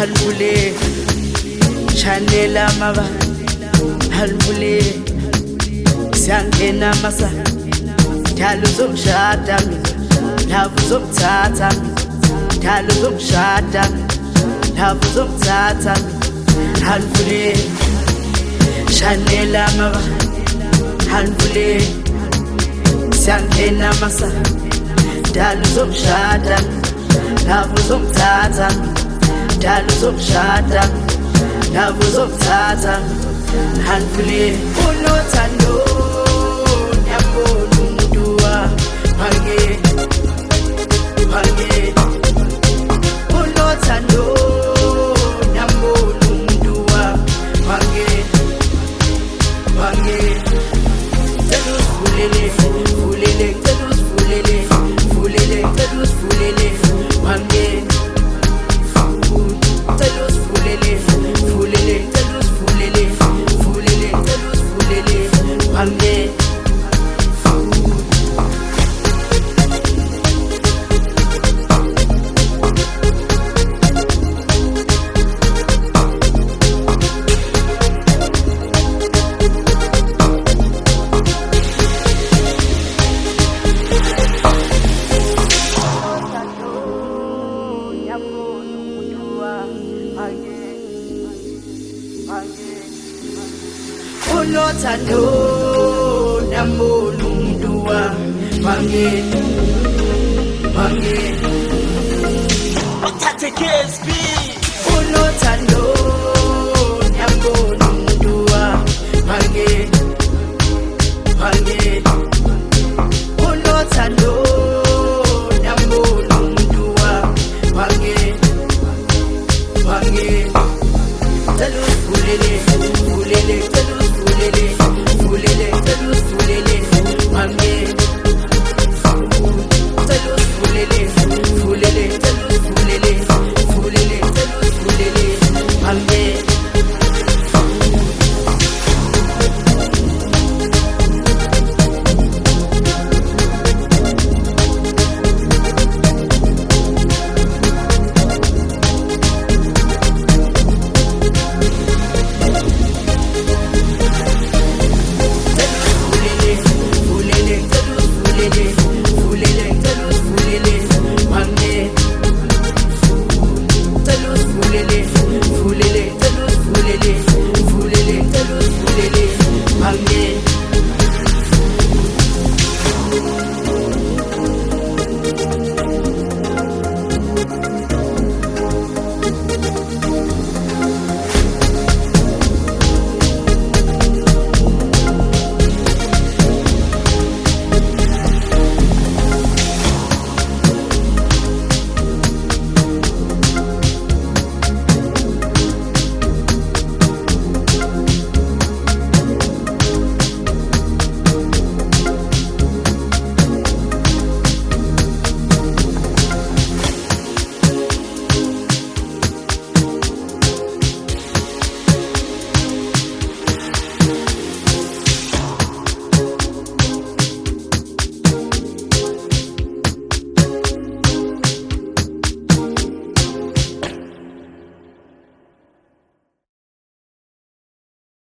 halvule chanela maba halvule siyangena masa dalo zomshada lavu zomthatha dalo zomshada lavu zomthatha halvule chanela maba halvule siyangena masa dalo zomshada lavu zomthatha dalo zomshada lavu zomthatha halvule unothando yabona umuntu wange wange unothando yabona umuntu wange wange telus fulele fulele telus fulele fulele telus fulele wange telus fulele fulele telus fulele fulele telus fulele wange unothando yabona umuntu wange wange Uthathe KSB unothando yabona umuntu wange wange